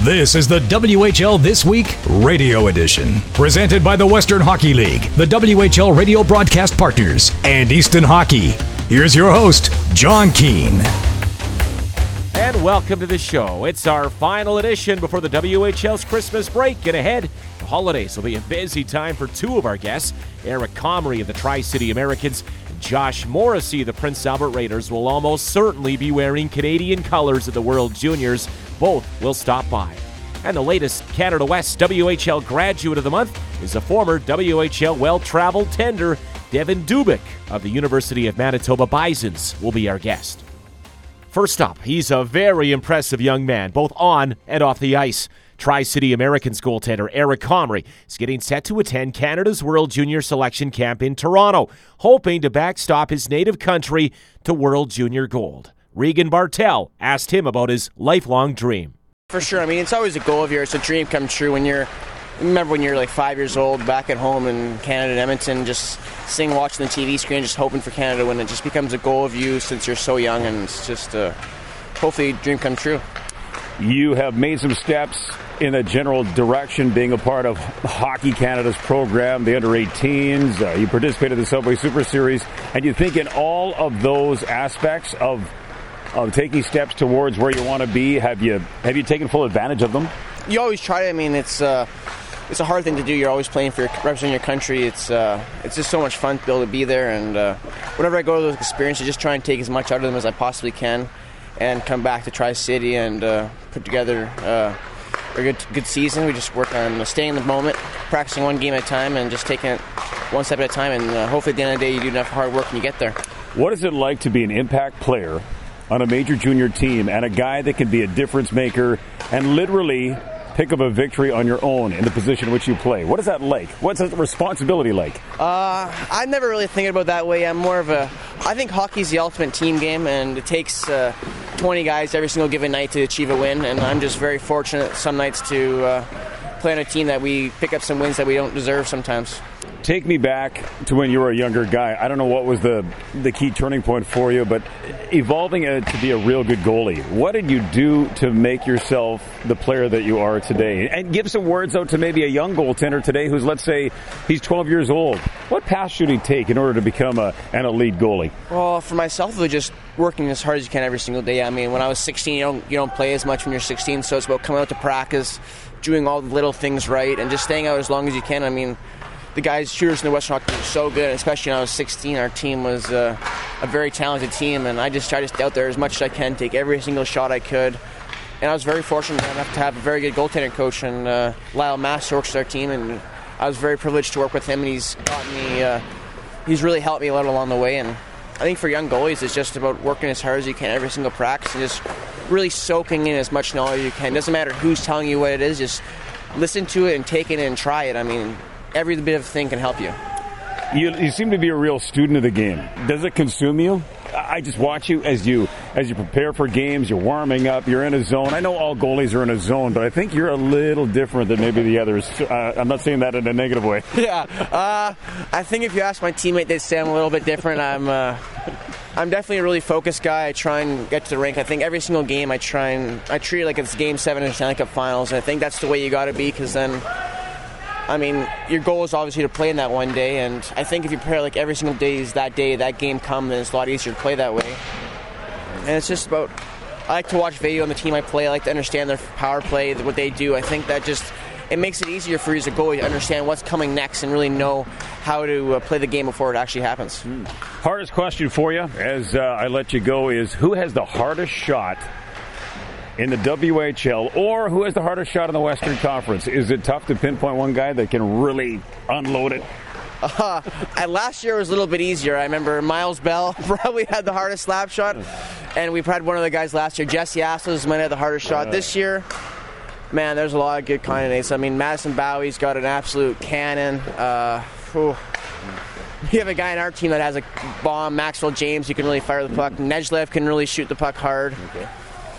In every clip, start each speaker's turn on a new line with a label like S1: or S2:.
S1: This is the WHL This Week Radio Edition, presented by the Western Hockey League, the WHL radio broadcast partners, and Easton Hockey. Here's your host, John Keane.
S2: And welcome to the show. It's our final edition before the WHL's Christmas break. And ahead, the holidays will be a busy time for two of our guests. Eric Comrie of the Tri-City Americans and Josh Morrissey of the Prince Albert Raiders will almost certainly be wearing Canadian colors at the World Juniors. Both will stop by. And the latest Canada West WHL Graduate of the Month is a former WHL well-traveled tender, Devin Dubik of the University of Manitoba Bisons will be our guest. First up, he's a very impressive young man, both on and off the ice. Tri-City Americans goaltender Eric Comrie is getting set to attend Canada's World Junior Selection Camp in Toronto, hoping to backstop his native country to World Junior Gold. Regan Bartel asked him about his lifelong dream.
S3: For sure. I mean, it's always a goal of yours. It's a dream come true when remember when you're like 5 years old back at home in Canada, Edmonton, just watching the TV screen, just hoping for Canada when it just becomes a goal of you since you're so young, and it's just hopefully a dream come true.
S4: You have made some steps in a general direction, being a part of Hockey Canada's program, the under-18s. You participated in the Subway Super Series, and you think in all of those aspects of taking steps towards where you want to be, have you taken full advantage of them?
S3: You always try to. I mean, it's a hard thing to do. You're always playing for representing your country. It's just so much fun to be able to be there. And whenever I go to those experiences, just try and take as much out of them as I possibly can, and come back to Tri-City and put together a good season. We just work on staying in the moment, practicing one game at a time, and just taking it one step at a time. And hopefully, at the end of the day, you do enough hard work and you get there. What
S4: is it like to be an impact player on a major junior team and a guy that can be a difference maker and literally pick up a victory on your own in the position in which you play? What is that like? What's that responsibility like?
S3: I never really think about it that way. I think hockey's the ultimate team game, and it takes 20 guys every single given night to achieve a win, and I'm just very fortunate some nights to play on a team that we pick up some wins that we don't deserve sometimes.
S4: Take me back to when you were a younger guy. I don't know what was the key turning point for you, but evolving to be a real good goalie. What did you do to make yourself the player that you are today? And give some words out to maybe a young goaltender today who's, let's say, he's 12 years old. What path should he take in order to become an elite goalie?
S3: Well, for myself, it was just working as hard as you can every single day. I mean, when I was 16, you don't play as much when you're 16, so it's about coming out to practice, doing all the little things right, and just staying out as long as you can. I mean, the guys, shooters in the Western Hockey League, are so good, especially when I was 16. Our team was a very talented team, and I just tried to stay out there as much as I can, take every single shot I could. And I was very fortunate enough to have a very good goaltending coach, and Lyle Master works with our team, and I was very privileged to work with him, and he's really helped me a lot along the way. And I think for young goalies, it's just about working as hard as you can every single practice and just really soaking in as much knowledge as you can. It doesn't matter who's telling you what it is, just listen to it and take it and try it. I mean, every bit of thing can help you.
S4: You seem to be a real student of the game. Does it consume you? I just watch you as you prepare for games, you're warming up, you're in a zone. I know all goalies are in a zone, but I think you're a little different than maybe the others. I'm not saying that in a negative way.
S3: Yeah. I think if you ask my teammate, they'd say I'm a little bit different. I'm definitely a really focused guy. I try and get to the rink. I think every single game I treat it like it's Game 7 in the Stanley Cup Finals, and I think that's the way you got to be, because then, I mean, your goal is obviously to play in that one day, and I think if you prepare like every single day is that day, that game come, then it's a lot easier to play that way. And it's just about, I like to watch video on the team I play. I like to understand their power play, what they do. I think that just, it makes it easier for you as a goalie to understand what's coming next and really know how to play the game before it actually happens.
S4: Hardest question for you, as I let you go, is who has the hardest shot in the WHL, or who has the hardest shot in the Western Conference? Is it tough to pinpoint one guy that can really unload it?
S3: Last year was a little bit easier. I remember Miles Bell probably had the hardest slap shot, and we've had one of the guys last year. Jesse Astos might have the hardest shot. This year, man, there's a lot of good candidates. I mean, Madison Bowie's got an absolute cannon. We have a guy in our team that has a bomb, Maxwell James, who can really fire the puck. Nejlev can really shoot the puck hard. Okay.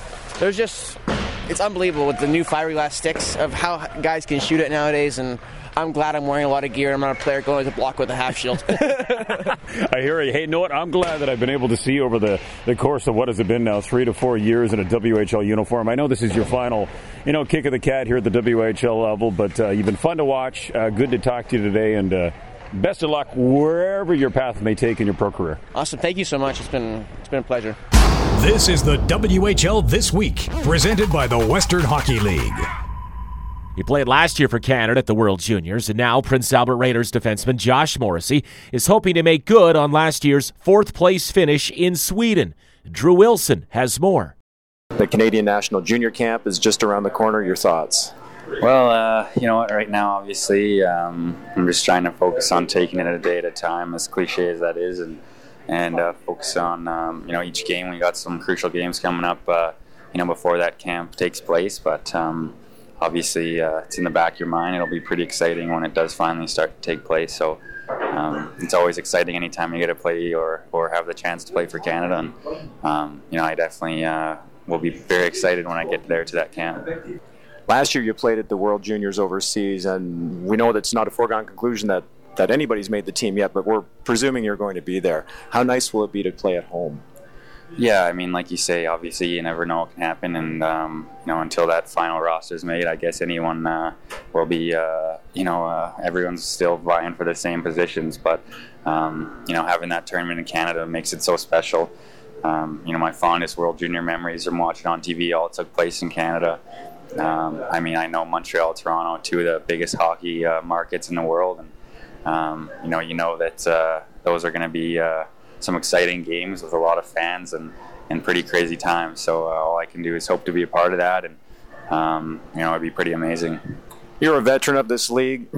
S3: It's unbelievable with the new fiberglass sticks of how guys can shoot it nowadays, and I'm glad I'm wearing a lot of gear. I'm not a player going to block with a half shield.
S4: I hear you. Hey, you know what? I'm glad that I've been able to see over the course of what has it been now, 3 to 4 years in a WHL uniform. I know this is your final, kick of the cat here at the WHL level, but you've been fun to watch. Good to talk to you today, and best of luck wherever your path may take in your pro career.
S3: Awesome. Thank you so much. It's been a pleasure.
S1: This is the WHL This Week, presented by the Western Hockey League.
S2: He played last year for Canada at the World Juniors, and now Prince Albert Raiders defenseman Josh Morrissey is hoping to make good on last year's fourth-place finish in Sweden. Drew Wilson has more.
S5: The Canadian National Junior Camp is just around the corner. Your thoughts?
S6: Well, you know what, right now, obviously, I'm just trying to focus on taking it a day at a time, as cliche as that is, and focus on, each game. We got some crucial games coming up, before that camp takes place, but obviously, it's in the back of your mind. It'll be pretty exciting when it does finally start to take place. So it's always exciting anytime you get to play or have the chance to play for Canada. And, I definitely will be very excited when I get there to that camp.
S5: Last year you played at the World Juniors overseas, and we know that's not a foregone conclusion that anybody's made the team yet, but we're presuming you're going to be there. How nice will it be to play at home?
S6: Yeah, I mean, like you say, obviously you never know what can happen, and until that final roster is made, I guess anyone will be, everyone's still vying for the same positions. But having that tournament in Canada makes it so special. My fondest World Junior memories from watching on TV all took place in Canada. I know Montreal, Toronto, two of the biggest hockey markets in the world, and that those are going to be some exciting games with a lot of fans and pretty crazy times. So all I can do is hope to be a part of that, and it'd be pretty amazing.
S5: You're a veteran of this league,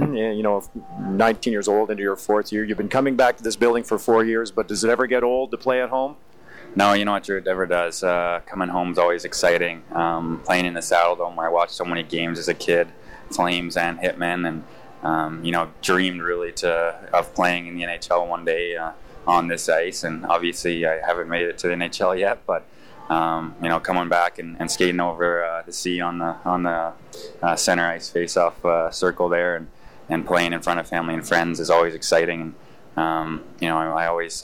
S5: 19 years old into your fourth year. You've been coming back to this building for 4 years, but does it ever get old to play at home?
S6: No, you know what, Drew, it never does. Coming home is always exciting. Playing in the Saddle Dome, where I watched so many games as a kid, Flames and Hitmen, and dreamed really of playing in the NHL one day on this ice. And obviously, I haven't made it to the NHL yet, but coming back and skating over the sea on the center ice face-off circle there, and playing in front of family and friends is always exciting. And I always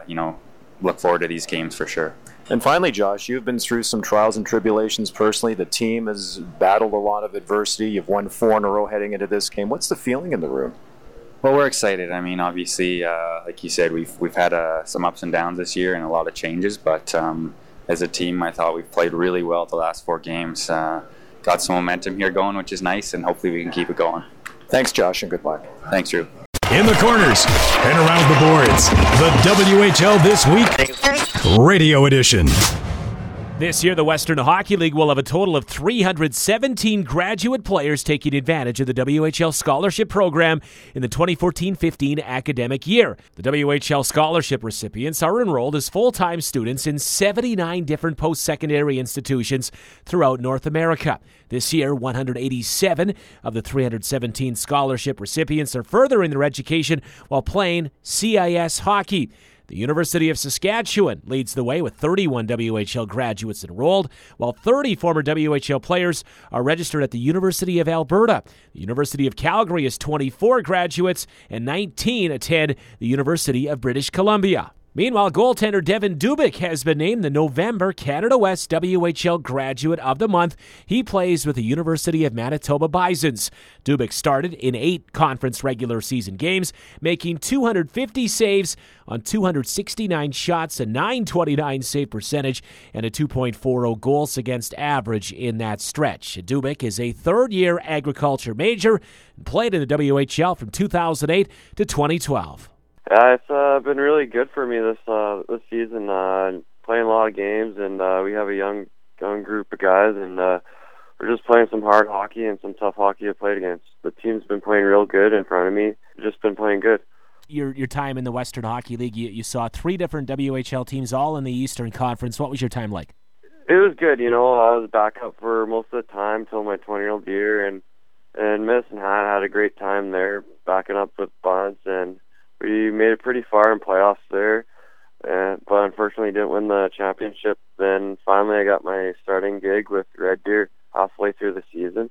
S6: look forward to these games for sure.
S5: And finally, Josh, you've been through some trials and tribulations personally. The team has battled a lot of adversity. You've won 4 in a row heading into this game. What's the feeling in the room?
S6: Well, we're excited. I mean, obviously, like you said, we've had some ups and downs this year and a lot of changes. But as a team, I thought we've played really well the last 4 games. Got some momentum here going, which is nice, and hopefully we can keep it going.
S5: Thanks, Josh, and good luck.
S6: Thanks, Drew.
S1: In the corners and around the boards, the WHL This Week Radio Edition.
S2: This year, the Western Hockey League will have a total of 317 graduate players taking advantage of the WHL Scholarship Program in the 2014-15 academic year. The WHL Scholarship recipients are enrolled as full-time students in 79 different post-secondary institutions throughout North America. This year, 187 of the 317 scholarship recipients are furthering their education while playing CIS hockey. The University of Saskatchewan leads the way with 31 WHL graduates enrolled, while 30 former WHL players are registered at the University of Alberta. The University of Calgary has 24 graduates, and 19 attend the University of British Columbia. Meanwhile, goaltender Devan Dubik has been named the November Canada West WHL Graduate of the Month. He plays with the University of Manitoba Bisons. Dubik started in 8 conference regular season games, making 250 saves on 269 shots, a .929 save percentage, and a 2.40 goals against average in that stretch. Dubik is a third-year agriculture major and played in the WHL from 2008 to 2012.
S7: Yeah, it's been really good for me this season. Playing a lot of games, and we have a young group of guys, and we're just playing some hard hockey and some tough hockey to play against. The team's been playing real good in front of me. Just been playing good.
S2: Your time in the Western Hockey League, you saw 3 different WHL teams, all in the Eastern Conference. What was your time like?
S7: It was good. I was backup for most of the time till my 20-year-old year, and Medicine Hat had a great time there, backing up with Bunts, and we made it pretty far in playoffs there, but unfortunately didn't win the championship. Then finally I got my starting gig with Red Deer halfway through the season,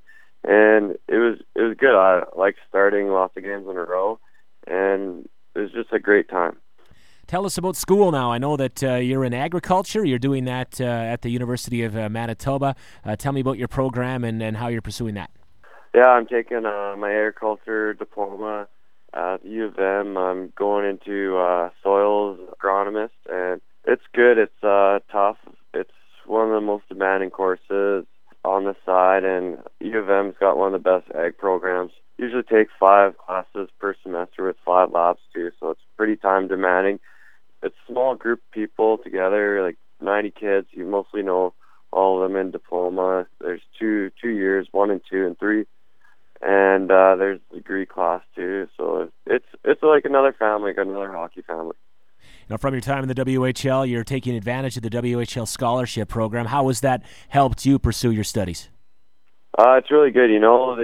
S7: and it was good. I like starting lots of games in a row, and it was just a great time.
S2: Tell us about school now. I know that you're in agriculture. You're doing that at the University of Manitoba. Tell me about your program and how you're pursuing that.
S7: Yeah, I'm taking my agriculture diploma at U of M. I'm going into soils agronomist, and it's good. It's tough. It's one of the most demanding courses on the side, and U of M's got one of the best ag programs. Usually take 5 classes per semester with 5 labs too, so it's pretty time demanding. It's a small group of people together, like 90 kids. You mostly know all of them in diploma. There's two years, 1 and 2 and 3, and there's a degree class too. So it's like another family, like another hockey family.
S2: Now, from your time in the WHL, you're taking advantage of the WHL scholarship program. How has that helped you pursue your studies?
S7: It's really good. You know,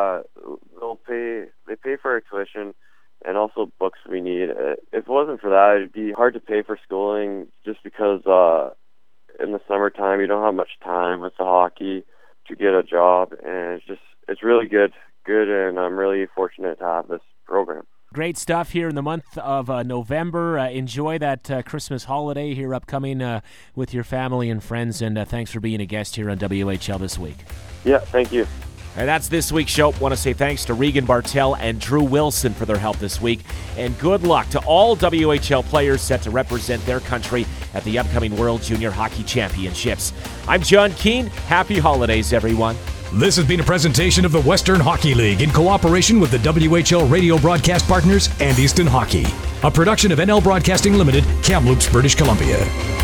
S7: they pay for our tuition and also books we need. If it wasn't for that, it'd be hard to pay for schooling, just because in the summertime you don't have much time with the hockey to get a job, and it's really good, and I'm really fortunate to have this program.
S2: Great stuff here in the month of November. Enjoy that Christmas holiday here upcoming with your family and friends, and thanks for being a guest here on WHL this week.
S7: Yeah, thank you.
S2: And that's this week's show. I want to say thanks to Regan Bartel and Drew Wilson for their help this week. And good luck to all WHL players set to represent their country at the upcoming World Junior Hockey Championships. I'm John Keane. Happy holidays, everyone.
S1: This has been a presentation of the Western Hockey League in cooperation with the WHL radio broadcast partners and Easton Hockey. A production of NL Broadcasting Limited, Kamloops, British Columbia.